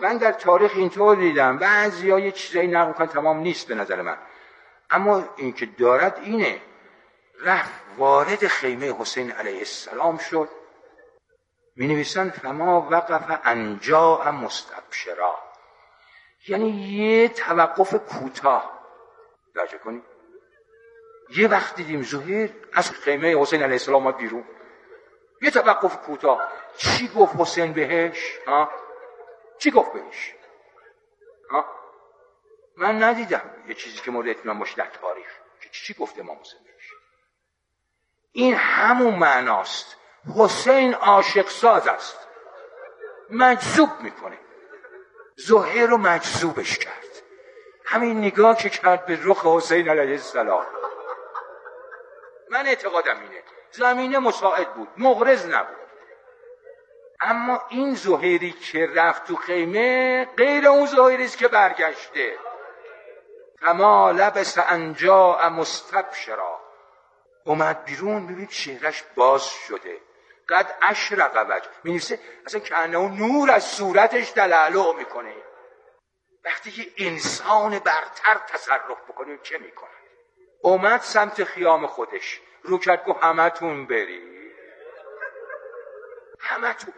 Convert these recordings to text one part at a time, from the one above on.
من در تاریخ اینطور دیدم بعضیا یه چیزایی نقل میکنن تمام نیست به نظر من، اما این که دارد اینه، رفت وارد خیمه حسین علیه السلام شد، می نویسن فما وقف انجا مستبشرا، یعنی یه توقف کوتاه. درجه کنی یه وقت دیدیم زهیر از خیمه حسین علیه السلام آمد بیرون، یه توقف کوتاه. چی گفت حسین بهش؟ چی گفت بهش؟ من ندیدم یه چیزی که مورد اطمینان باشه در تاریخ که چی گفت امام حسین بهش. این همون معناست، حسین عاشق ساز است، مجذوب میکنه. زهیر رو مجذوبش کرد، همین نگاه که کرد به رخ حسین علیه السلام. من اعتقادم اینه زمینه مساعد بود، مغرض نبود، اما این زهیری که رفت تو خیمه غیر اون زهیری است که برگشته. کما لبس انجا مستبشرا، اومد بیرون، ببین چهرش باز شده، قد اشرق وجه، می‌نویسه اصلا کانه نور از صورتش تلالو میکنه. وقتی که انسان برتر تصرف بکنیم چه میکنه؟ اومد سمت خیام خودش، رو کرد گفت همتون برید، همتون،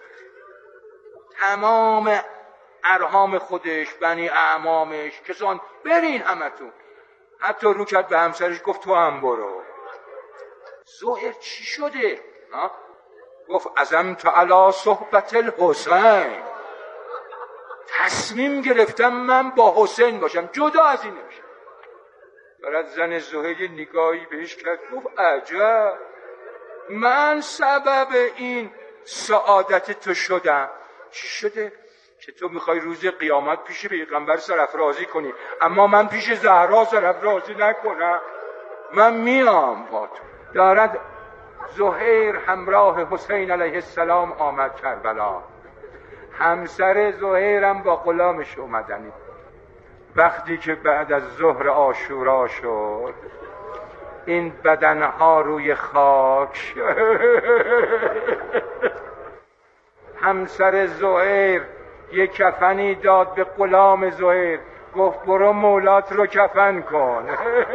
تمام ارحام خودش، بنی اعمامش، کسان برین همتون. حتی رو کرد به همسرش گفت تو هم برو. زهیر چی شده؟ گفت عزمت علی صحبت الحسین، تصمیم گرفتم من با حسین باشم، جدا از این نمیشه. دارد زن زهیر نگاهی بهش کرد، گفت عجب، من سبب این سعادت تو شدم. چی شده؟ که تو میخوای روز قیامت پیش پیغمبر سرافرازی کنی، اما من پیش زهرا سرافرازی نکنم، من میام با تو. دارد زهیر همراه حسین علیه السلام آمد کربلا، همسر زهیرم با غلامش اومدنی. وقتی که بعد از ظهر عاشورا شد، این بدنها روی خاک، همسر زهیر یک کفنی داد به غلام زهیر، گفت برو مولات رو کفن کن.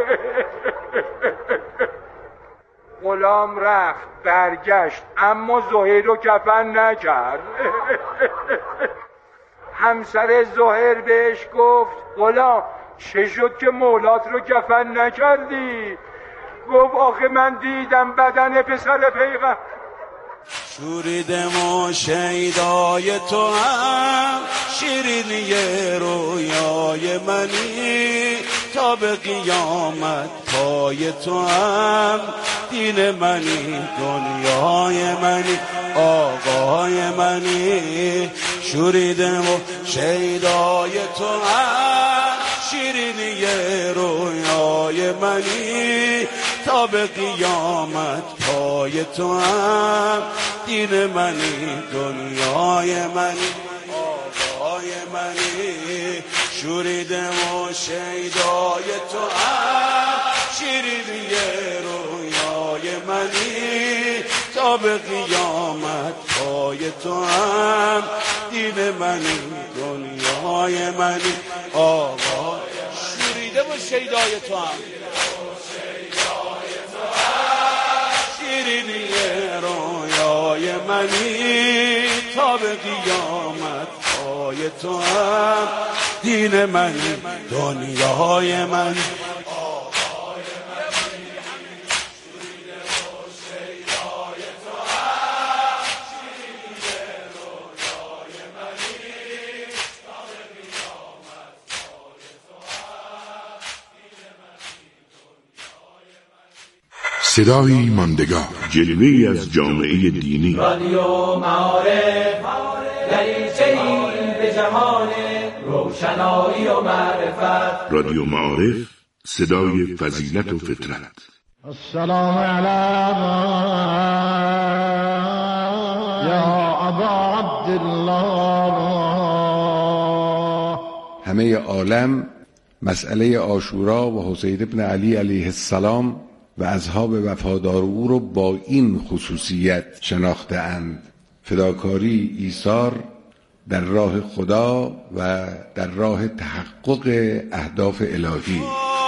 غلام رفت برگشت، اما زهیر رو کفن نکرد. همسر زهیر بهش گفت غلام چه شد که مولات رو کفن نکردی؟ گفت آخه من دیدم بدن پسر پیغمبر. شوریدم و شیدای تو هم شیرینی رویای منی، تا به قیامت پای تو هم دین منی، دنیای منی، آقای منی. شوریدم و شیدای تو هم شیرینی رویای منی، تا به قیامت پای تو هم دین منی، دنیای منی، آقای منی. شوریدم و شیدای تو هم شیرینی رویای منی، تا به قیامت پای تو هم دین منی، دنیای منی، آقای. شوریده و شیدای تو هم شیرینی رویای منی، تا به قیامت پای تو هم دین منی، دنیای منی. صدایی ماندگار، جلوه‌ای از جامعه دینی. رادیو معارف، دریچه‌ای به جهان روشنایی و معرفت. رادیو معارف، صدای فضیلت و فطرت. السلام علیکم یا ابا عبدالله. همه عالم مسئله عاشورا و حسین ابن علی علیه السلام و اصحاب وفادار او رو با این خصوصیت شناخته اند: فداکاری، ایثار، در راه خدا و در راه تحقق اهداف الهی.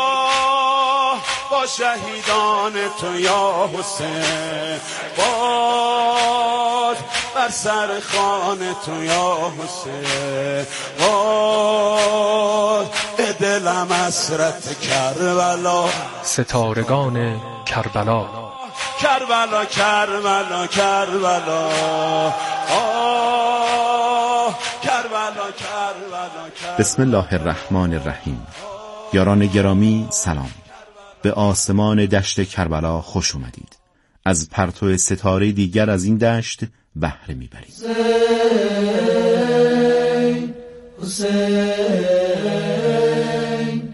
با شهیدان تو یا حسین، باد بر سر خان تو یا حسین، باد دلم حسرت کربلا. ستارگان کربلا، کربلا کربلا کربلا، کربلا کربلا. بسم الله الرحمن الرحیم. یاران گرامی سلام. به آسمان دشت کربلا خوش اومدید. از پرتو ستاره دیگر از این دشت بهره میبرید. حسین حسین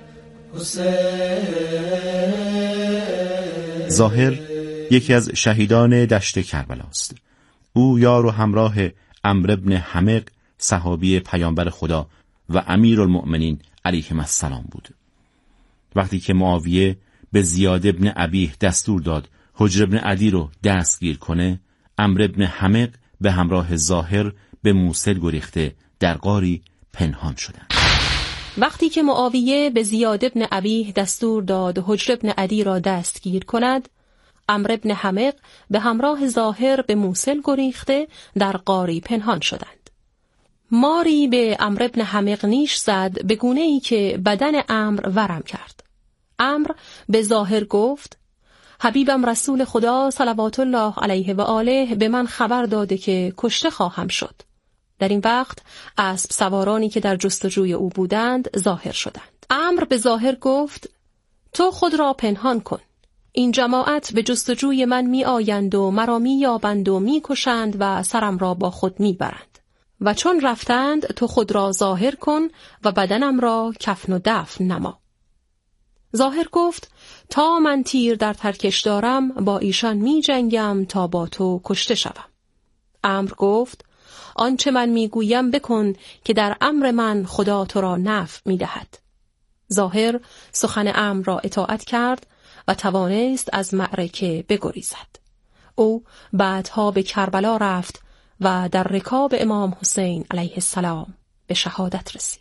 حسین. ظاهر یکی از شهیدان دشت کربلا است. او یار و همراه عمرو بن حمق صحابی پیامبر خدا و امیرالمؤمنین علیهم السلام بود. وقتی که معاویه به زیاد بن ابیه دستور داد حجر بن عدی رو دستگیر کنه، عمرو بن حمق به همراه ظاهر به موصل گریخته در غاری پنهان شدند. وقتی که معاویه به زیاد بن ابیه دستور داد حجر بن عدی را دستگیر کند، عمرو بن حمق به همراه ظاهر به موصل گریخته در غاری پنهان شدند. ماری به عمرو بن حمق نیش زد به گونه‌ای که بدن عمرو ورم کرد. عمرو به ظاهر گفت: حبیبم رسول خدا صلوات الله علیه و آله به من خبر داده که کشته خواهم شد. در این وقت اسب سوارانی که در جستجوی او بودند ظاهر شدند. عمرو به ظاهر گفت: تو خود را پنهان کن. این جماعت به جستجوی من می آیند و مرا می یابند و می کشند و سرم را با خود می برند. و چون رفتند تو خود را ظاهر کن و بدنم را کفن و دفن نما. ظاهر گفت: تا من تیر در ترکش دارم با ایشان می جنگم تا با تو کشته شوم. عمرو گفت: آنچه من می گویم بکن که در امر من خدا تو را نفع می دهد. ظاهر سخن عمرو را اطاعت کرد و توانست از معرکه بگریزد. او بعدها به کربلا رفت و در رکاب امام حسین علیه السلام به شهادت رسید.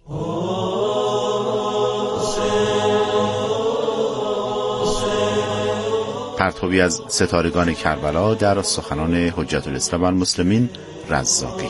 پرتوی از ستارگان کربلا در سخنان حجت الاسلام و المسلمین رزاقی.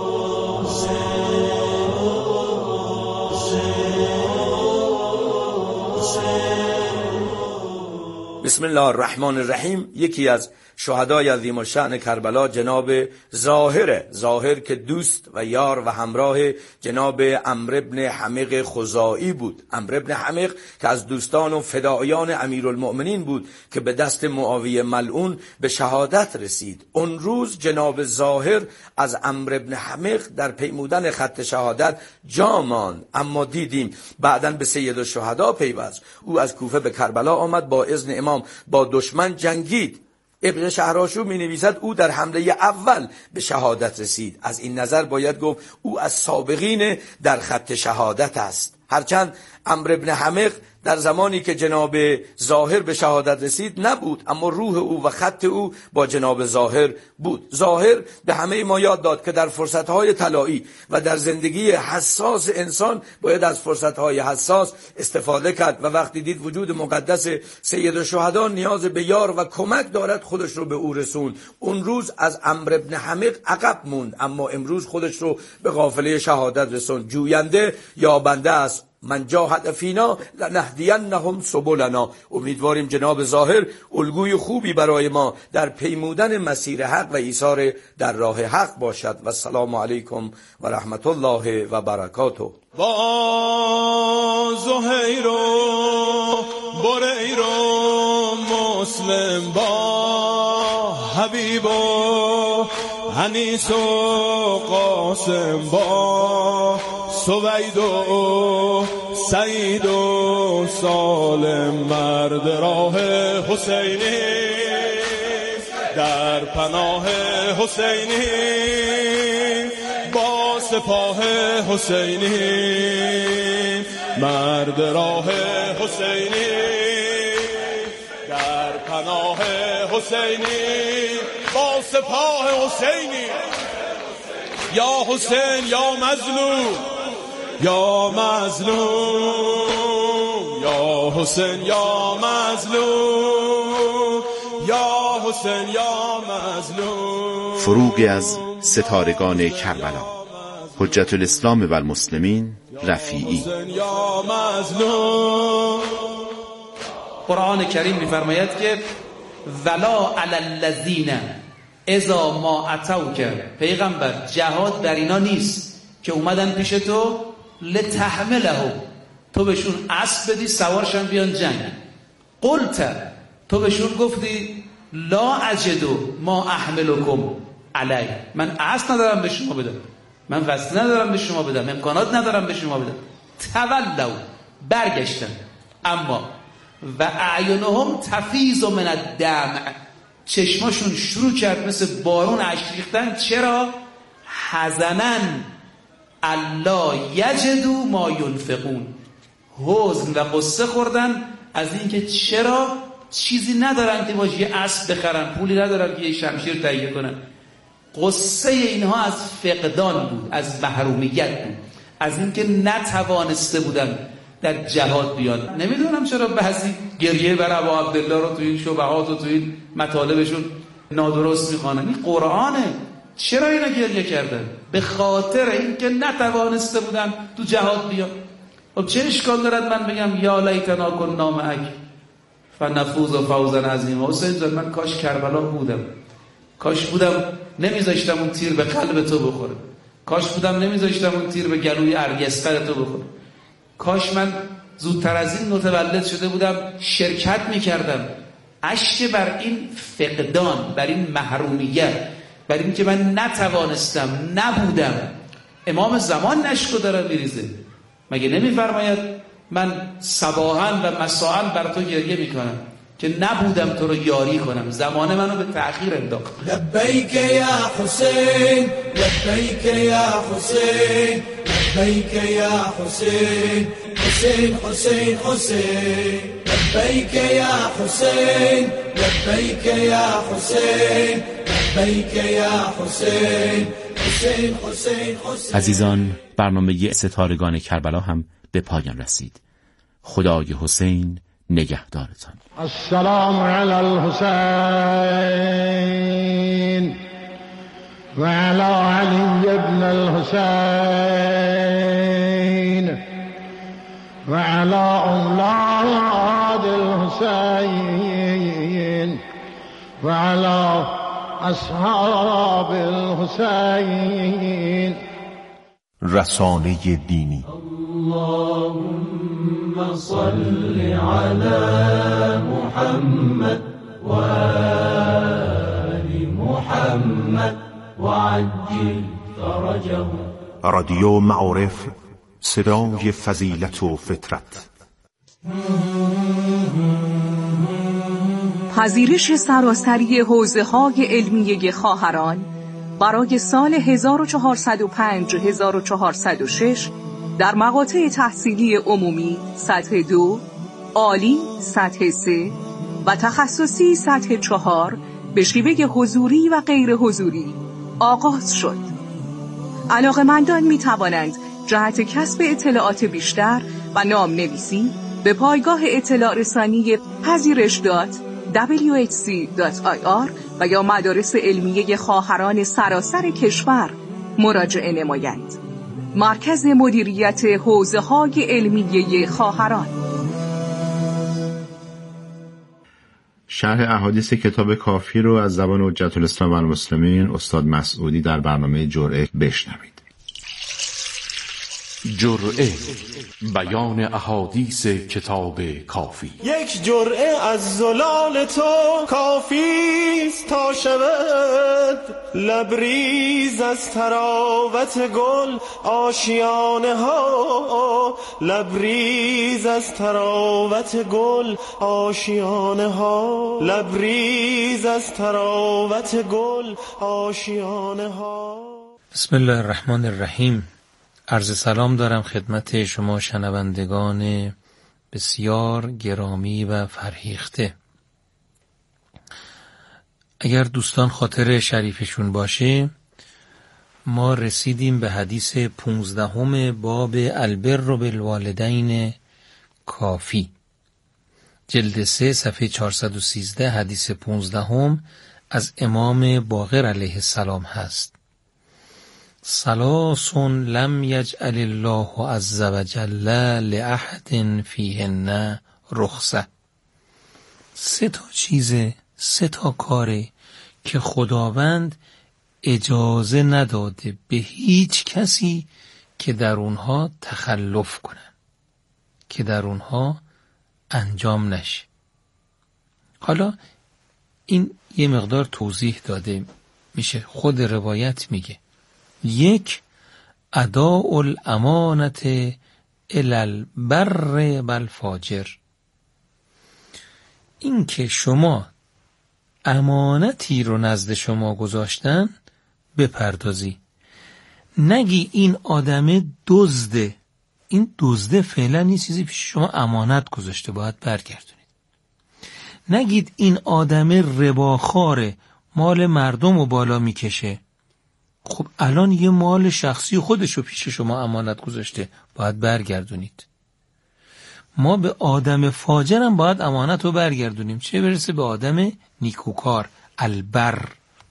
بسم الله الرحمن الرحیم. یکی از شهدای عظیم الشأن کربلا جناب ظاهر که دوست و یار و همراه جناب عمرو بن حمق خزاعی بود. عمرو بن حمق که از دوستان و فدایان امیرالمؤمنین بود که به دست معاویه ملعون به شهادت رسید. اون روز جناب ظاهر از عمرو بن حمق در پیمودن خط شهادت جا ماند، اما دیدیم بعداً به سید الشهدا پیوست. او از کوفه به کربلا آمد، با اذن امام با دشمن جنگید. ابن شهرآشوب می نویسد او در حمله اول به شهادت رسید. از این نظر باید گفت او از سابقین در خط شهادت است. هرچند عمرو بن حمق در زمانی که جناب ظاهر به شهادت رسید نبود، اما روح او و خط او با جناب ظاهر بود. ظاهر به همه ما یاد داد که در فرصتهای طلایی و در زندگی حساس انسان باید از فرصتهای حساس استفاده کرد و وقتی دید وجود مقدس سید الشهدا نیاز به یار و کمک دارد خودش رو به او رسوند. اون روز از عمرو بن حمق عقب موند، اما امروز خودش رو به قافله شهادت رسوند. جوینده یابنده است. من جاهد فینا لنهدینهم سبلنا. امیدواریم جناب ظاهر الگوی خوبی برای ما در پیمودن مسیر حق و ایثار در راه حق باشد. و السلام علیکم و رحمت الله و برکاته. با زهیر و بریر و مسلم، با حبیب و انیس و قاسم، با سوید و سعید و سالم، مرد راه حسینی در پناه حسینی، با سپاه حسینی، مرد راه حسینی در پناه حسینی، با سپاه حسینی. یا حسین یا مظلوم یا مظلوم یا حسین یا مظلوم یا حسین یا مظلوم. فروغی از ستارگان کربلا، حجت الاسلام و المسلمین رفیعی. قرآن کریم می‌فرماید که ولا علی الذین اذا ما اتوک، پیغمبر جهاد بر اینا نیست که اومدن پیش تو لتحملهم، تو بهشون اسب بدی سوارشن بیان جنگ، قلت تو بهشون گفتی لا اجدو ما احملکم علی، من اسب ندارم به شما بدم، من وزن ندارم به شما بدم، امکانات ندارم به شما بدم، تولوا برگشتن، اما و اعینهم تفیض من الدمع، چشماشون شروع کرد مثل بارون اشک ریختن. چرا؟ حزنن الا یجدوا ما ینفقون، حزن و قصه خوردن از اینکه چرا چیزی ندارن که باشه یه اسب بخرن، پولی ندارن که یه شمشیر تهیه کنن. قصه اینها از فقدان بود، از محرومیت بود، از اینکه نتوانسته بودن در جهاد بیان. نمیدونم چرا بعضی گریه بر ابا عبدالله رو تو این شبهات و تو این مطالبشون نادرست میخوانن. این قرآنه. چرا اینا گریه کردن؟ به خاطر اینکه نتوانسته بودن تو جهاد بیان. خب چه اشکال دارد من بگم یا لیتنا کنا معک فنفوز فوزا عظیما؟ حسین جان من کاش کربلا بودم، کاش بودم نمیذاشتم اون تیر به قلب تو بخوره، کاش بودم نمیذاشتم اون تیر به گلوی ارگستر تو بخوره، کاش من زودتر از این متولد شده بودم شرکت میکردم. اشک بر این فقدان، بر این محرومیت، بر این که من نتوانستم، نبودم. امام زمان نشکو داره میریزه. مگه نمیفرماید من صباحا و مساء بر تو گریه میکنم که نبودم تو رو یاری کنم، زمانه منو به تأخیر انداخت. لبیک یا حسین، لبیک یا حسین، لبیک یا حسین، حسین حسین حسین، لبیک یا حسین، لبیک یا حسین، لبیک یا حسین، حسین حسین حسین. عزیزان، برنامه ستارگان کربلا هم به پایان رسید. خدای حسین نگهدارتان. السلام علی الحسین و علی علی ابن الحسین و علی اولاد الحسین و علی اصحاب الحسین. رسانه دینی. اللهم صل على محمد و آل محمد وعجل فرجه. رادیو معارف، صدای فضیلت و فطرت. پذیرش سراسری حوزه‌های علمیه خواهران برای سال 1405-1406 در مقاطع تحصیلی عمومی سطح 2، عالی سطح 3 و تخصصی سطح 4 به شیوه حضوری و غیر حضوری آغاز شد. علاقه‌مندان می توانند جهت کسب اطلاعات بیشتر و نام نویسی به پایگاه اطلاع رسانی پذیرش.whc.ir و یا مدارس علمیه خواهران سراسر کشور مراجعه نمایند. مرکز مدیریت حوزه‌های علمیه خواهران. شرح احادیث کتاب کافی رو از زبان حجت الاسلام و المسلمین استاد مسعودی در برنامه جرعه بشنوید. جرعه، بیان احادیث کتاب کافی. یک جرعه از زلال تو کافیست تا شود لبریز از تراوت گل آشیانه ها، لبریز از تراوت گل آشیانه ها، لبریز از تراوت گل آشیانه ها. بسم الله الرحمن الرحیم. عرض سلام دارم خدمت شما شنوندگان بسیار گرامی و فرهیخته. اگر دوستان خاطر شریفشون باشه، ما رسیدیم به حدیث 15 باب البر بالوالدین کافی، جلد 3 صفحه 413، حدیث 15 از امام باقر علیه السلام هست. ثلاث لم یجعل الله عز وجل لأحد فیهن رخصه. 3 چیزه، 3 کاره که خداوند اجازه نداده به هیچ کسی که در اونها تخلف کنن، که در اونها انجام نشه. حالا این یه مقدار توضیح داده میشه. خود روایت میگه 1 اداء الامانت الی البر والفاجر، این که شما امانتی رو نزد شما گذاشتن بپردازی. نگی این آدم دزده، این دزده فعلا این چیزی پیش شما امانت گذاشته باید برگردونید. نگید این آدم رباخواره، مال مردم رو بالا میکشه، خب الان یه مال شخصی خودشو پیش شما امانت گذاشته باید برگردونید. ما به آدم فاجرم باید امانت رو برگردونیم، چه برسه به آدم نیکوکار البر.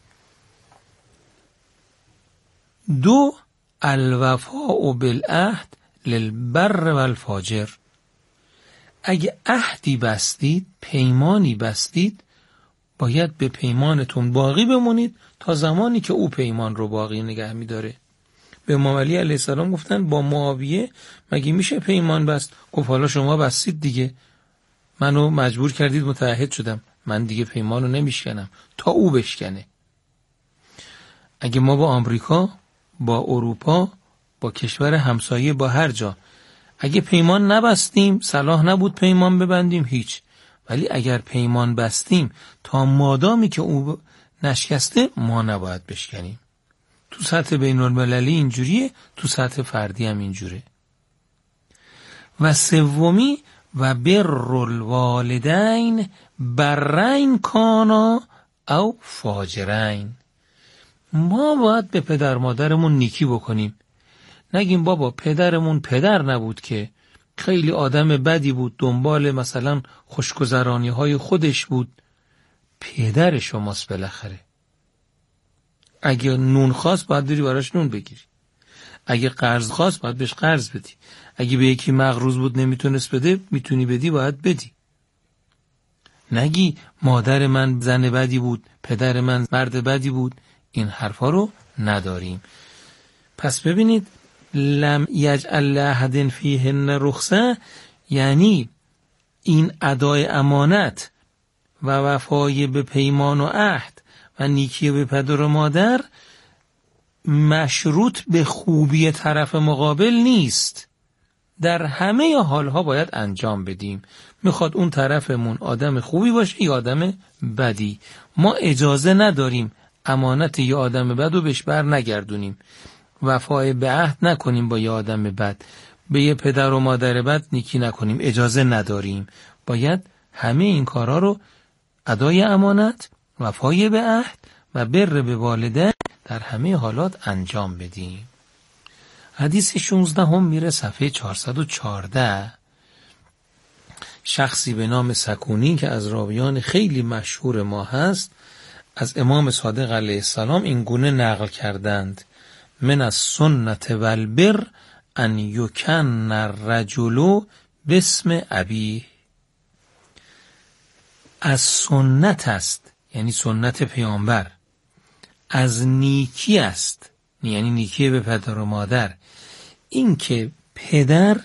2 الوفاء بالعهد للبر والفاجر، اگه عهدی بستید، پیمانی بستید، باید به پیمانتون باقی بمونید تا زمانی که او پیمان رو باقی نگه می‌داره. به امام علی علیه السلام گفتن با معاویه مگه میشه پیمان بست؟ گفت حالا شما بستید دیگه، منو مجبور کردید متعهد شدم، من دیگه پیمانو نمیشکنم تا او بشکنه. اگه ما با آمریکا، با اروپا، با کشور همسایه، با هر جا اگه پیمان نبستیم، صلاح نبود پیمان ببندیم هیچ، ولی اگر پیمان بستیم تا مادامی که او نشکسته ما نباید بشکنیم. تو سطح بین المللی اینجوریه، تو سطح فردی هم اینجوره. و 3 و بر الوالدین برین کانا او فاجرین، ما باید به پدر مادرمون نیکی بکنیم. نگیم بابا پدرمون پدر نبود که، خیلی آدم بدی بود، دنبال مثلا خوشگذرانی های خودش بود. پدر شماست بالاخره. اگه نون خواست باید بری براش نون بگیری، اگه قرض خواست باید بهش قرض بدی، اگه به یکی مغروض بود نمیتونست بده، میتونی بدی باید بدی. نگی مادر من زن بدی بود، پدر من مرد بدی بود. این حرفا رو نداریم. پس ببینید لم یجعل لأحد فیهن رخصه، یعنی این ادای امانت و وفای به پیمان و عهد و نیکی به پدر و مادر مشروط به خوبی طرف مقابل نیست، در همه حالها باید انجام بدیم. میخواد اون طرفمون آدم خوبی باشه یا آدم بدی، ما اجازه نداریم امانت یه آدم بد رو بهش بر نگردونیم، وفای به عهد نکنیم با یه آدم بد، به یه پدر و مادر بد نیکی نکنیم، اجازه نداریم. باید همه این کارها رو، ادای امانت، وفای به عهد و بر به والدین، در همه حالات انجام بدیم. حدیث 16 میره صفحه 414. شخصی به نام سکونی که از راویان خیلی مشهور ما هست، از امام صادق علیه السلام این گونه نقل کردند: من از سنت والبر ان یکن الرجل باسم ابیه. از سنت است، یعنی سنت پیامبر، از نیکی است، یعنی نیکی به پدر و مادر، این که پدر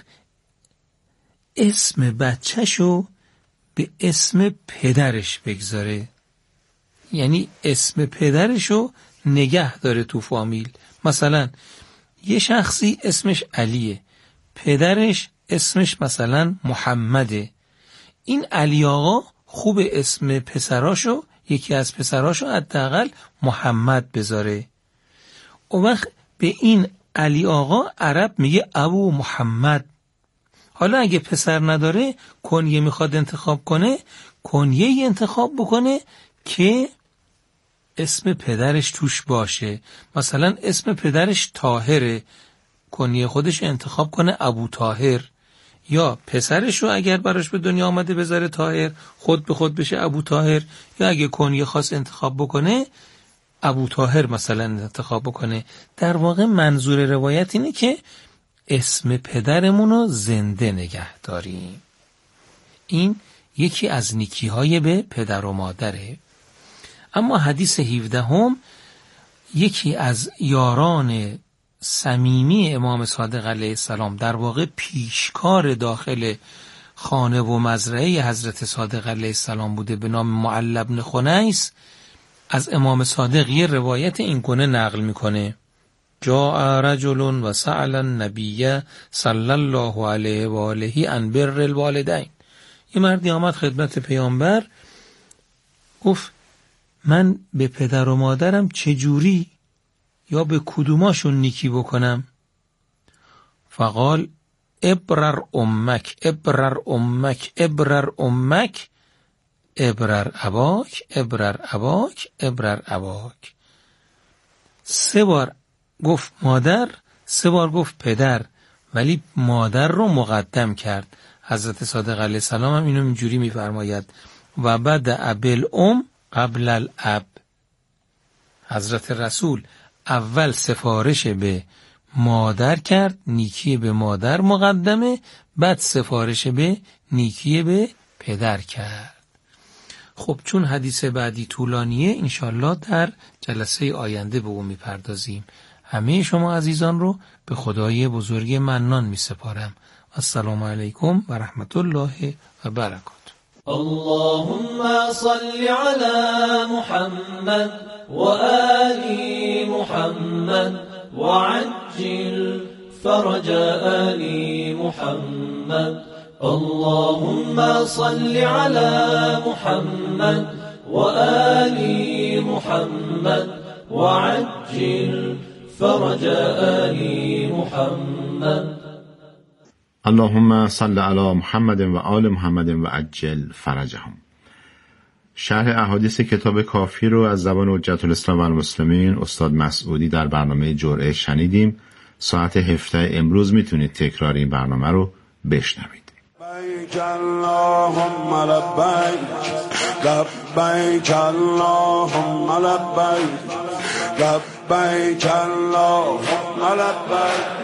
اسم بچه‌شو به اسم پدرش بگذاره، یعنی اسم پدرشو نگه داره تو فامیل. مثلا یه شخصی اسمش علیه، پدرش اسمش مثلا محمده، این علی آقا خوب اسم پسراشو، یکی از پسراشو حداقل محمد بذاره. اون وقت به این علی آقا عرب میگه ابو محمد. حالا اگه پسر نداره، کنیه میخواد انتخاب کنه، کنیه انتخاب بکنه که اسم پدرش توش باشه. مثلا اسم پدرش طاهره، کنیه خودش انتخاب کنه ابو طاهر، یا پسرش رو اگر براش به دنیا آمده بذاره طاهر، خود به خود بشه ابو طاهر، یا اگه کنیه خاص انتخاب بکنه ابو طاهر مثلا انتخاب بکنه. در واقع منظور روایت اینه که اسم پدرمون رو زنده نگه داریم. این یکی از نیکی‌های به پدر و مادره. اما حدیث 17 یکی از یاران صمیمی امام صادق علیه السلام، در واقع پیشکار داخل خانه و مزرعه حضرت صادق علیه السلام بوده، به نام معل بن خنیس، از امام صادق یه روایت این گونه نقل میکنه: جاء رجل و سأل النبی صلی الله علیه و آله عن بر الوالدین. یه مردی آمد خدمت پیامبر، گفت من به پدر و مادرم چجوری یا به کدوماشون نیکی بکنم؟ فقال ابرر امک ابرر امک ابرر امک ابرر اباک ابرر اباک ابرر اباک. 3 بار گفت مادر، 3 بار گفت پدر، ولی مادر رو مقدم کرد. حضرت صادق علیه السلام هم اینو اینجوری میفرماید: و بعد ابل قبل الاب. حضرت رسول اول سفارش به مادر کرد، نیکی به مادر مقدمه، بعد سفارش به نیکی به پدر کرد. خب چون حدیث بعدی طولانیه، انشالله در جلسه آینده به اون میپردازیم. همه شما عزیزان رو به خدای بزرگ منان میسپارم. السلام علیکم و رحمت الله و برکاته. اللهم صل على محمد وآل محمد وعجل فرج آل محمد. اللهم صل على محمد وآل محمد وعجل فرج آل محمد. اللهم صل علی محمد و آل محمد و عجل فرجهم. شرح احادیث کتاب کافی رو از زبان حجت الاسلام و المسلمین استاد مسعودی در برنامه جرعه شنیدیم. ساعت 17 امروز میتونید تکرار این برنامه رو بشنوید. لبیک اللهم لبیک لبیک اللهم لبیک لبیک اللهم لبیک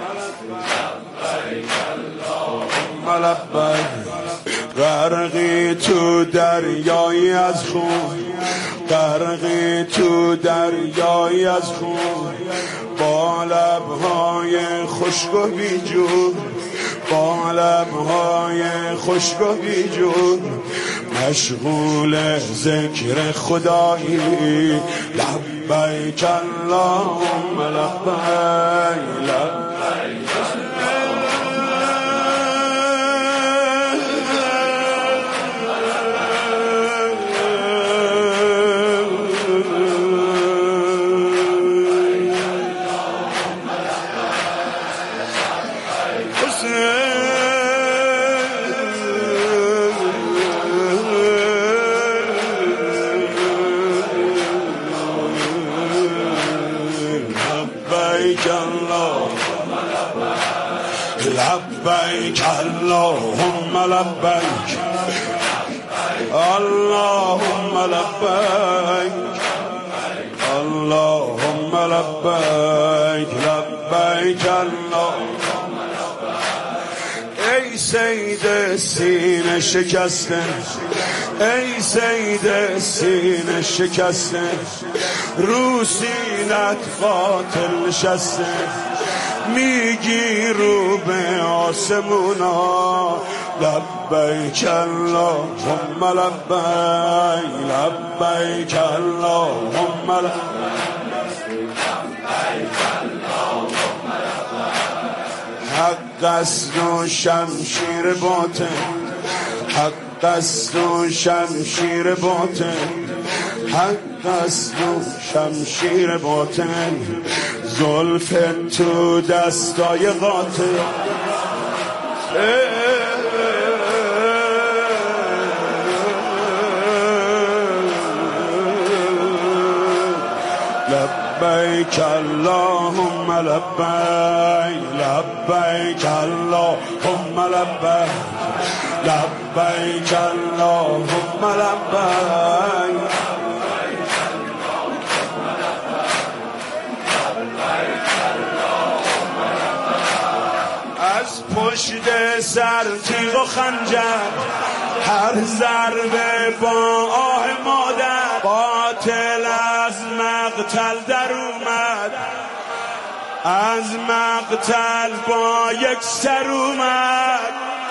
لبیک. غرقی تو دریایی از خون، غرقی تو دریایی از خون، با لبهای خشک و بیجون، با لبهای خشک و بیجون، مشغول ذکر خدایی. لبیک اللهم لبیک لبیک. لبیک اللهم لبیک اللهم لبیک اللهم لبیک لبیک اللهم لبیک. ای سید سینه شکسته، ای سید سینه شکسته، رو سینت قاتل نشسته، میگی رو به آسمونا. لبیک اللهم لبیک لبیک اللهم لبیک. حق است و شمشیر باطن، حق است و شمشیر باطن، حق است و شمشیر باطن، زلف تو دستای قاتل. لبیک اللهم لبیک لبیک اللهم لبیک لبیک اللهم لبیک از پشت سر تیغ و خنجر هر ضربه با آه مادر قاتل از مقتل در اومد از مقتل با یک سر اومد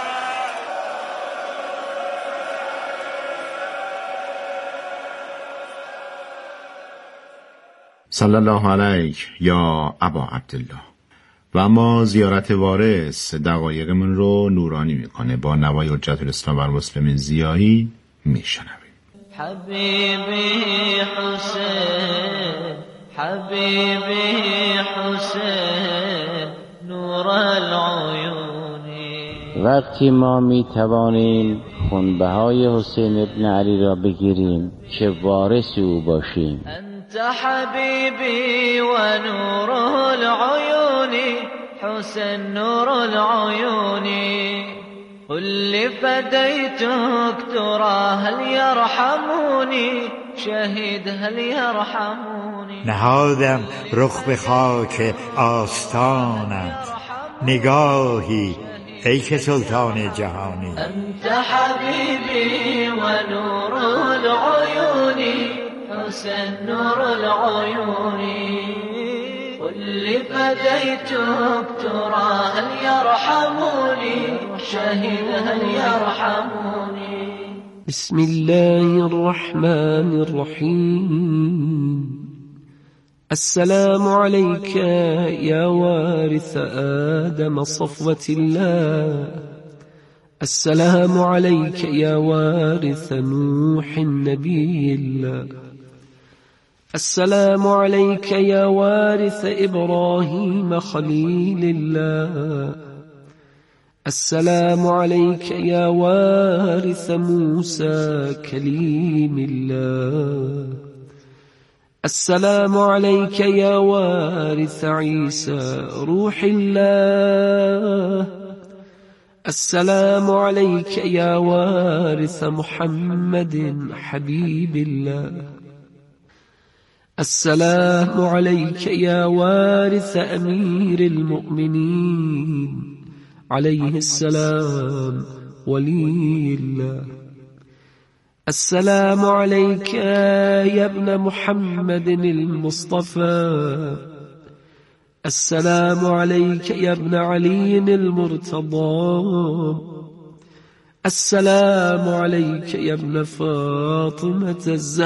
صلی الله علیک یا ابا عبدالله. و اما زیارت وارث دقایق من رو نورانی میکنه. با نوای حجت الاسلام بر مسلمین ضیایی میشنویم. حبیبی حسین حبیبی حسین نور العیونی. وقتی ما میتوانیم خونبهای حسین ابن علی را بگیریم که وارث او باشیم. انت حبیبی و نور العیون حسین نور العیون قل فدیتک ترى هل یرحمونی شهید هل یرحمونی. نهادم رخ به خاک آستانت نگاهی ای که سلطان جهانی. انت حبیبی و نور العیون حسین نور العیون قل فدیتک ترى هل یرحمونی شهید هل یرحمونی. بسم الله الرحمن الرحیم. السلام عليك يا وارث آدم صفوة الله. السلام عليك يا وارث نوح النبي الله. السلام عليك يا وارث إبراهيم خليل الله. السلام عليك يا وارث موسى كليم الله. السلام عليك يا وارث عيسى روح الله. السلام عليك يا وارث محمد حبيب الله. السلام عليك يا وارث أمير المؤمنين عليه السلام ولي الله. السلام عليك يا ابن محمد المصطفى. السلام عليك يا ابن علي المرتضى. السلام عليك يا ابن فاطمة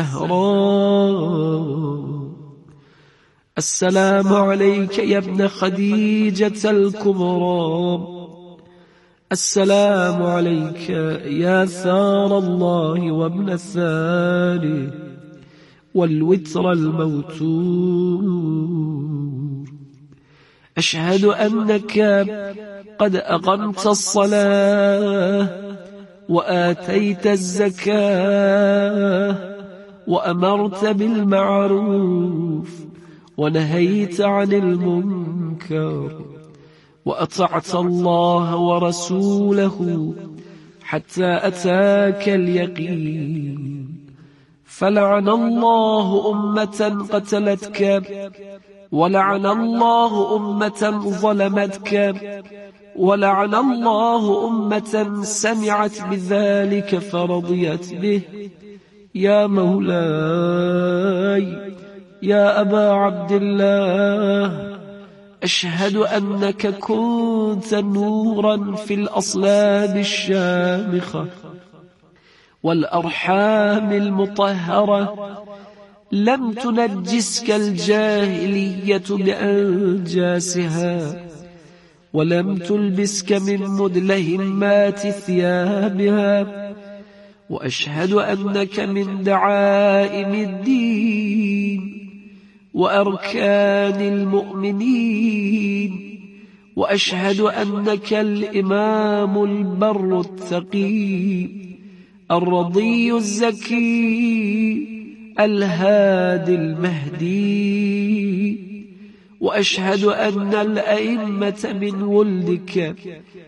الزهراء. السلام عليك يا ابن خديجة الكبرى. السلام عليك يا ثار الله وابن الثار والوتر الموتور. أشهد أنك قد أقمت الصلاة وآتيت الزكاة وأمرت بالمعروف ونهيت عن المنكر وأطعت الله ورسوله حتى أتاك اليقين. فلعن الله أمة قتلتك ولعن الله أمة ظلمتك ولعن الله أمة سمعت بذلك فرضيت به. يا مولاي يا أبا عبد الله أشهد أنك كنت نورا في الأصلاب الشامخة والأرحام المطهرة لم تنجسك الجاهلية بأنجاسها ولم تلبسك من مدلهمات ثيابها. وأشهد أنك من دعائم الدين وأركان المؤمنين. وأشهد أنك الإمام البر التقي الرضي الزكي الهادي المهدي، وأشهد أن الأئمة من ولدك